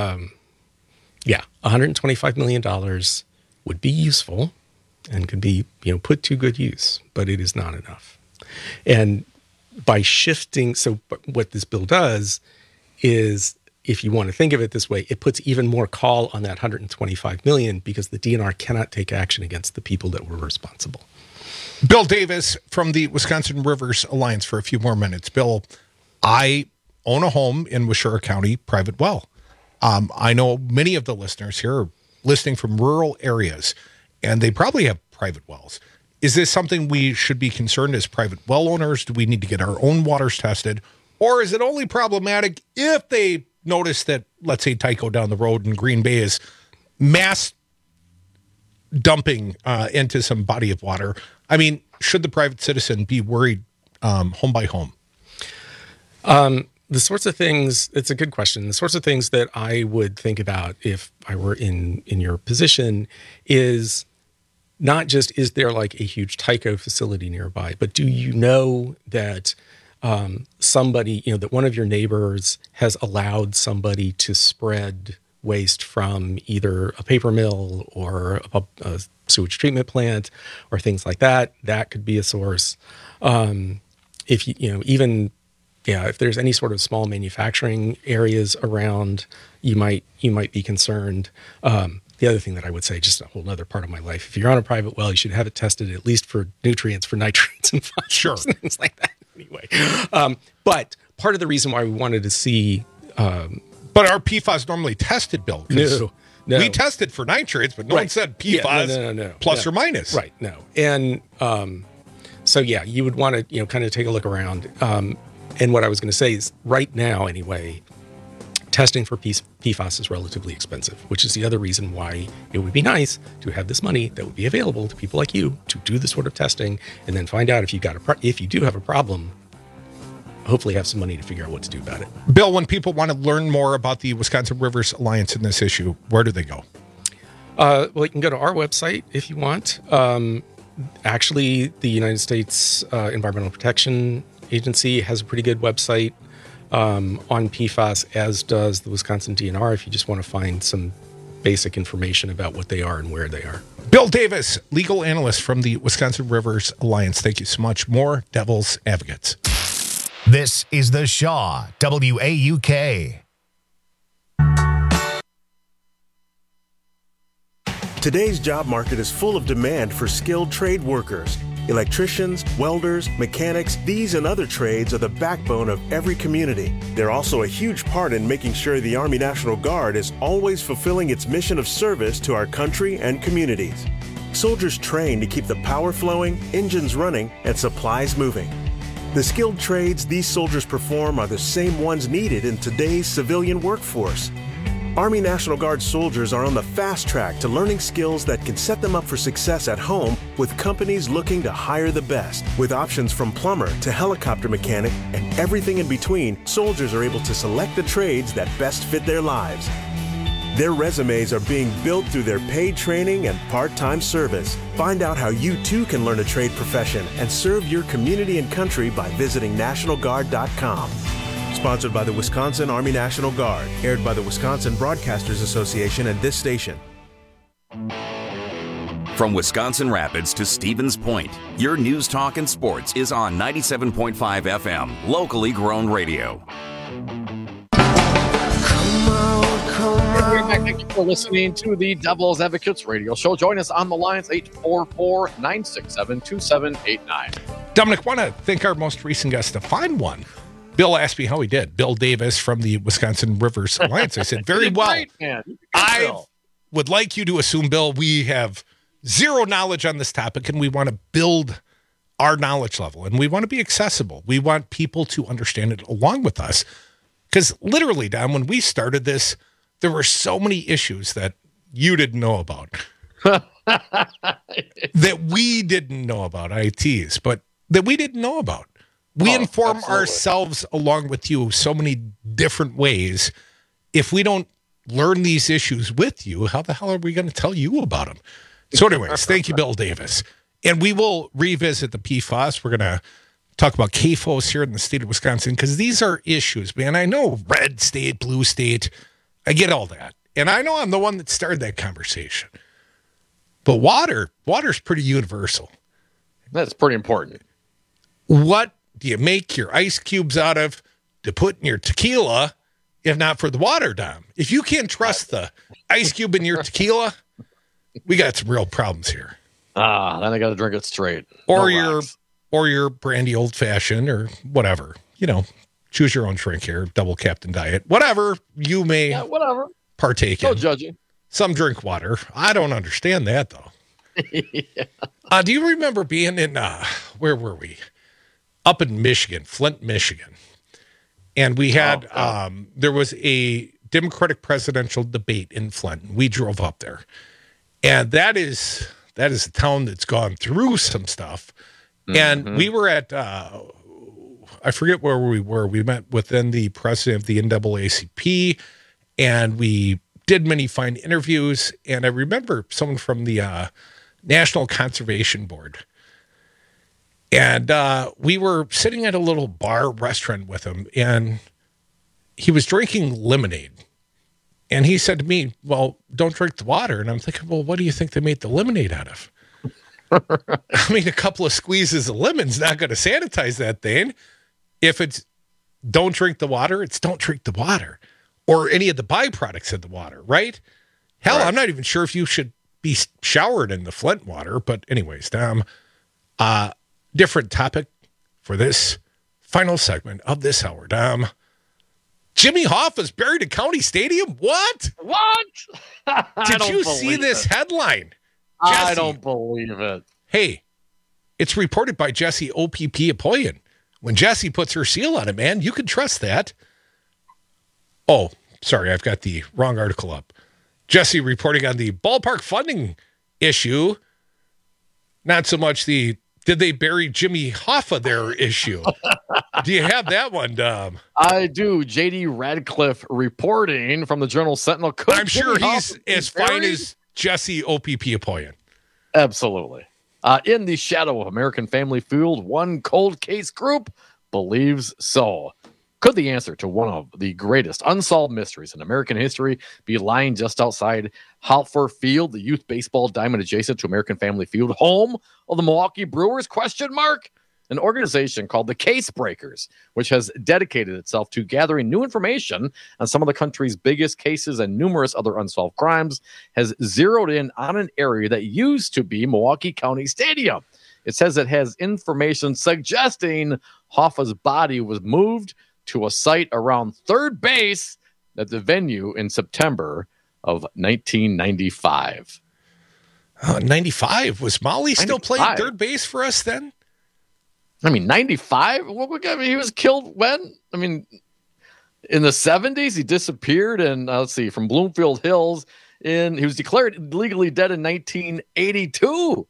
P: $125 million would be useful and could be, put to good use, but it is not enough. And by shifting, what this bill does is, if you want to think of it this way, it puts even more call on that $125 million because the DNR cannot take action against the people that were responsible.
V: Bill Davis from the Wisconsin Rivers Alliance for a few more minutes. Bill, I own a home in Washura County, private well. I know many of the listeners here are listening from rural areas, and they probably have private wells. Is this something we should be concerned as private well owners? Do we need to get our own waters tested? Or is it only problematic if they notice that, let's say, Tyco down the road in Green Bay is mass dumping into some body of water? I mean, should the private citizen be worried home by home?
P: The sorts of things, it's a good question. The sorts of things that I would think about if I were in your position is not just, is there like a huge Tyco facility nearby, but do you know that somebody, that one of your neighbors has allowed somebody to spread waste from either a paper mill or a sewage treatment plant or things like that? That could be a source. If there's any sort of small manufacturing areas around, you might be concerned. The other thing that I would say, just a whole other part of my life, if you're on a private well, you should have it tested at least for nutrients, for nitrates and phosphorus, and things like that. Anyway, but part of the reason why we wanted to see,
V: but are PFAS normally tested, Bill?
P: No.
V: We tested for nitrates, but no one said PFAS
P: no.
V: plus or minus.
P: Right. No. And you would want to kind of take a look around. And what I was going to say is, right now anyway, testing for PFAS is relatively expensive, which is the other reason why it would be nice to have this money that would be available to people like you to do this sort of testing and then find out if you do have a problem, hopefully have some money to figure out what to do about it.
V: Bill, when people want to learn more about the Wisconsin Rivers Alliance in this issue, where do they go?
P: Well, you can go to our website if you want. Actually, the United States Environmental Protection Agency has a pretty good website on PFAS, as does the Wisconsin DNR, if you just want to find some basic information about what they are and where they are.
V: Bill Davis, legal analyst from the Wisconsin Rivers Alliance. Thank you so much. More Devil's Advocates.
O: This is The Shaw, WAUK.
Q: Today's job market is full of demand for skilled trade workers. Electricians, welders, mechanics, these and other trades are the backbone of every community. They're also a huge part in making sure the Army National Guard is always fulfilling its mission of service to our country and communities. Soldiers train to keep the power flowing, engines running, and supplies moving. The skilled trades these soldiers perform are the same ones needed in today's civilian workforce. Army National Guard soldiers are on the fast track to learning skills that can set them up for success at home with companies looking to hire the best. With options from plumber to helicopter mechanic and everything in between, soldiers are able to select the trades that best fit their lives. Their resumes are being built through their paid training and part-time service. Find out how you too can learn a trade profession and serve your community and country by visiting NationalGuard.com. Sponsored by the Wisconsin Army National Guard. Aired by the Wisconsin Broadcasters Association and this station.
R: From Wisconsin Rapids to Stevens Point, your news, talk, and sports is on 97.5 FM, locally grown radio.
T: Thank you for listening to the Devil's Advocates radio show. Join us on the lines, 844-967-2789.
V: Dominic, want to thank our most recent guest to find one. Bill asked me how he did. Bill Davis from the Wisconsin Rivers Alliance. I said, very well.
T: Great, man.
V: I would like you to assume, Bill, we have zero knowledge on this topic, and we want to build our knowledge level, and we want to be accessible. We want people to understand it along with us. Because literally, Dom, when we started this, there were so many issues that you didn't know about, that we didn't know about, ITs, but that we didn't know about. We inform ourselves along with you so many different ways. If we don't learn these issues with you, how the hell are we going to tell you about them? So anyways, thank you, Bill Davis. And we will revisit the PFAS. We're going to talk about CAFOs here in the state of Wisconsin, because these are issues, man. I know red state, blue state. I get all that. And I know I'm the one that started that conversation. But water's pretty universal.
T: That's pretty important.
V: What do you make your ice cubes out of to put in your tequila, if not for the water, Dom? If you can't trust the ice cube in your tequila, we got some real problems here.
T: Then I got to drink it straight.
V: Or your brandy old fashioned or whatever. You know, choose your own drink here, double Captain Diet, whatever you may partake in.
T: No judging.
V: Some drink water. I don't understand that, though. Yeah. Do you remember being in, where were we? Up in Michigan, Flint, Michigan. And we had, there was a Democratic presidential debate in Flint. We drove up there. And that is a town that's gone through some stuff. Mm-hmm. And we were at, I forget where we were. We met within the president of the NAACP, and we did many fine interviews. And I remember someone from the National Conservation Board. And we were sitting at a little bar restaurant with him, and he was drinking lemonade. And he said to me, well, don't drink the water. And I'm thinking, well, what do you think they made the lemonade out of? I mean, a couple of squeezes of lemon's not going to sanitize that thing. If it's don't drink the water, it's don't drink the water. Or any of the byproducts of the water, right? Hell, right. I'm not even sure if you should be showered in the Flint water. But anyways, Dom, different topic for this final segment of this hour, Dom. Jimmy Hoffa's buried at County Stadium? What? Did you see this headline? Jesse,
T: I don't believe it.
V: Hey, it's reported by Jesse OPP Apoyan. When Jesse puts her seal on it, man, you can trust that. Oh, sorry, I've got the wrong article up. Jesse reporting on the ballpark funding issue. Not so much the did they bury Jimmy Hoffa there issue. Do you have that one, Dom?
T: I do. J.D. Radcliffe reporting from the Journal Sentinel.
V: I'm sure he's as fine as Jesse OPP Apoyan.
T: Absolutely. In the shadow of American Family Feud, one cold case group believes so. Could the answer to one of the greatest unsolved mysteries in American history be lying just outside Halfer Field, the youth baseball diamond adjacent to American Family Field, home of the Milwaukee Brewers? An organization called the Case Breakers, which has dedicated itself to gathering new information on some of the country's biggest cases and numerous other unsolved crimes, has zeroed in on an area that used to be Milwaukee County Stadium. It says it has information suggesting Hoffa's body was moved to a site around third base at the venue in September of 1995.
V: 95? Was Molly still playing third base for us then?
T: I mean, 95? He was killed when? I mean, in the 70s, he disappeared, and let's see, from Bloomfield Hills. He was declared legally dead in 1982.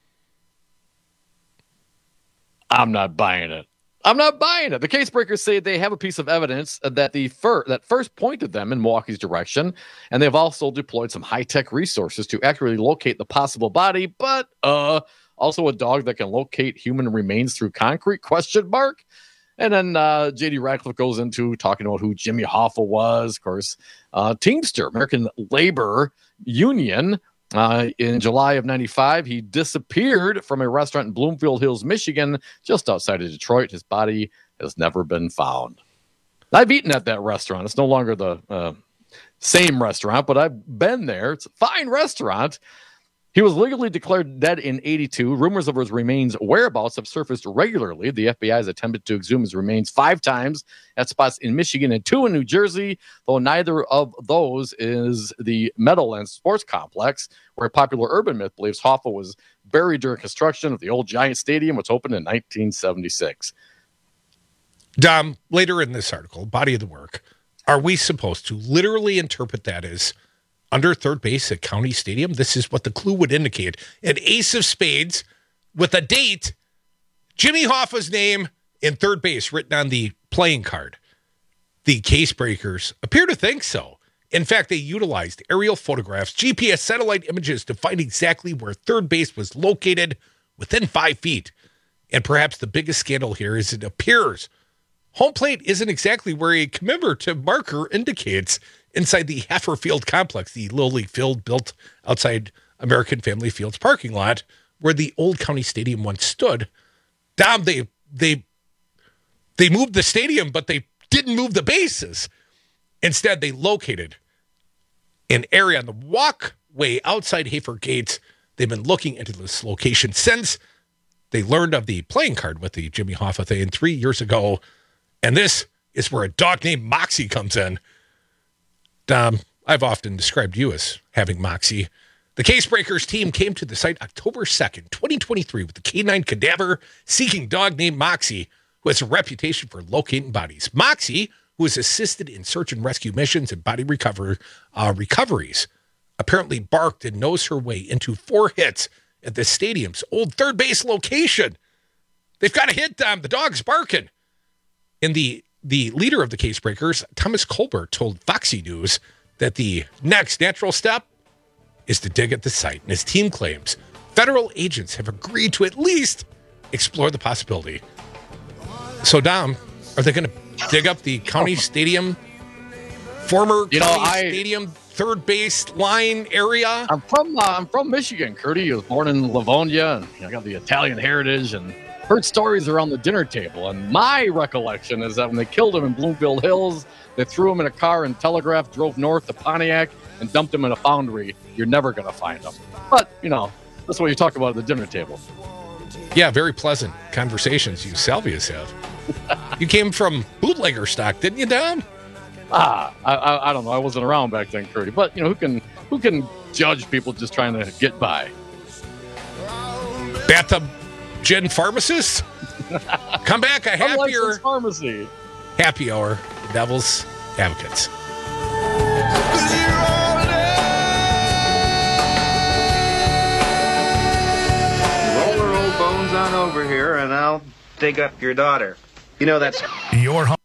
T: I'm not buying it. The Case Breakers say they have a piece of evidence that first pointed them in Milwaukee's direction, and they've also deployed some high-tech resources to accurately locate the possible body, but also a dog that can locate human remains through concrete, ? And then J.D. Radcliffe goes into talking about who Jimmy Hoffa was. Of course, Teamster, American Labor Union. In July of 95, he disappeared from a restaurant in Bloomfield Hills, Michigan, just outside of Detroit. His body has never been found. I've eaten at that restaurant. It's no longer the same restaurant, but I've been there. It's a fine restaurant. He was legally declared dead in 82. Rumors of his remains' whereabouts have surfaced regularly. The FBI has attempted to exhume his remains 5 times at spots in Michigan and 2 in New Jersey, though neither of those is the Meadowlands Sports Complex, where a popular urban myth believes Hoffa was buried during construction of the old Giant Stadium, which opened in 1976.
V: Dom, later in this article, body of the work, are we supposed to literally interpret that as under third base at County Stadium? This is what the clue would indicate. An ace of spades with a date, Jimmy Hoffa's name in third base written on the playing card. The Case Breakers appear to think so. In fact, they utilized aerial photographs, GPS satellite images to find exactly where third base was located within 5 feet. And perhaps the biggest scandal here is it appears home plate isn't exactly where a commemorative marker indicates inside the Halfer Field complex, the Little League field built outside American Family Field's parking lot, where the old County Stadium once stood. Dom, they moved the stadium, but they didn't move the bases. Instead, they located an area on the walkway outside Hafer Gates. They've been looking into this location since they learned of the playing card with the Jimmy Hoffa thing 3 years ago. And this is where a dog named Moxie comes in. I've often described you as having moxie. The Case Breakers team came to the site October 2nd, 2023 with the canine cadaver-seeking dog named Moxie, who has a reputation for locating bodies. Moxie, who has assisted in search and rescue missions and body recoveries, apparently barked and nosed her way into 4 hits at the stadium's old third base location. They've got a hit, Dom. The dog's barking. In the leader of the Case Breakers, Thomas Colbert, told Foxy News that the next natural step is to dig at the site. And his team claims federal agents have agreed to at least explore the possibility. So, Dom, are they going to dig up the County Stadium, former County Stadium third base line area?
T: I'm from Michigan, Curdy. I was born in Livonia, and I got the Italian heritage and heard stories around the dinner table. And my recollection is that when they killed him in Bloomfield Hills, they threw him in a car in Telegraph, drove north to Pontiac, and dumped him in a foundry. You're never going to find him. But, that's what you talk about at the dinner table.
V: Yeah, very pleasant conversations you salvias have. You came from bootlegger stock, didn't you, Dom?
T: I don't know. I wasn't around back then, Curdy. But, who can judge people just trying to get by?
V: Bathtub Gin Pharmacist? Come back, a happier
T: pharmacy.
V: Happy hour, Devil's Advocates.
M: Roll your old bones on over here, and I'll dig up your daughter. That's
O: your home.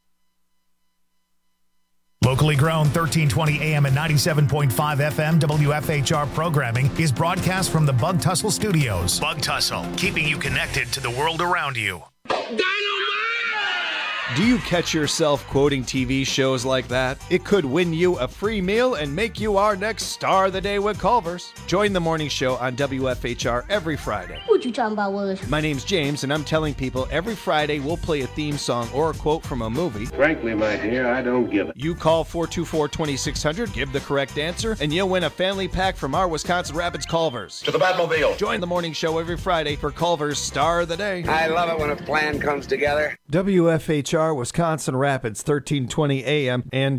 O: Locally grown 1320 AM and 97.5 FM WFHR programming is broadcast from the Bug Tussle Studios. Bug Tussle, keeping you connected to the world around you.
S: Do you catch yourself quoting TV shows like that? It could win you a free meal and make you our next star of the day with Culver's. Join the morning show on WFHR every Friday.
U: What you talking about, Willis?
S: My name's James, and I'm telling people every Friday we'll play a theme song or a quote from a movie.
W: Frankly, my dear, I don't give it.
S: You call 424-2600, give the correct answer, and you'll win a family pack from our Wisconsin Rapids Culver's.
W: To the Batmobile.
S: Join the morning show every Friday for Culver's Star of the Day.
W: I love it when a plan comes together.
S: WFHR Wisconsin Rapids, 1320 AM and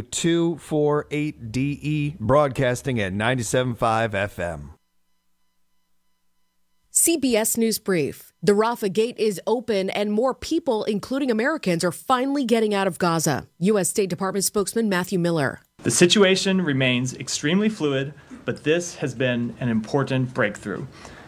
S: W248DE, broadcasting at 97.5 FM.
X: CBS News Brief. The Rafah Gate is open and more people, including Americans, are finally getting out of Gaza. U.S. State Department spokesman Matthew Miller.
Y: The situation remains extremely fluid, but this has been an important breakthrough.